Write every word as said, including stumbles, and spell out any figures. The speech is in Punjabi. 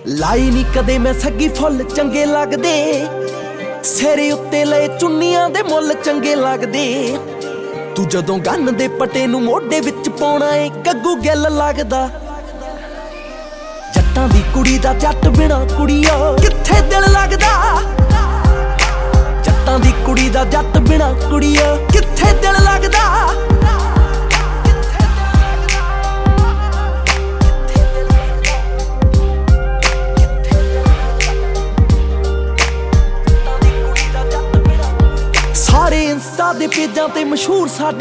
ਲਾਈ ਨੀ ਕਦੇ ਮੈਂ ਸੱਗੀ ਫੁੱਲ ਚੰਗੇ ਲੱਗਦੇ, ਸਿਰੇ ਉੱਤੇ ਲਏ ਚੁੰਨੀਆਂ ਦੇ ਮੁੱਲ ਚੰਗੇ ਲੱਗਦੇ। ਤੂੰ ਜਦੋਂ ਗੰਨ ਦੇ ਪਟੇ ਨੂੰ ਮੋਢੇ ਵਿੱਚ ਪਾਉਣਾ ਏ ਗੱਗੂ ਗਿੱਲ ਲੱਗਦਾ। ਜੱਟਾਂ ਦੀ ਕੁੜੀ ਦਾ ਜੱਟ ਬਿਨਾ ਕੁੜੀਆ ਕਿੱਥੇ ਦਿਲ ਲੱਗਦਾ। ਜੱਟਾਂ ਦੀ ਕੁੜੀ ਦਾ ਜੱਟ ਬਿਨਾ ਕੁੜੀਆ ਕਿੱਥੇ ਦਿਲ ਲੱਗਦਾ। ਸਾਰੇ ਇੰਸਟਾ ਦੇ ਪੇਜਾਂ ਤੇ ਮਸ਼ਹੂਰ ਸਾਡੀ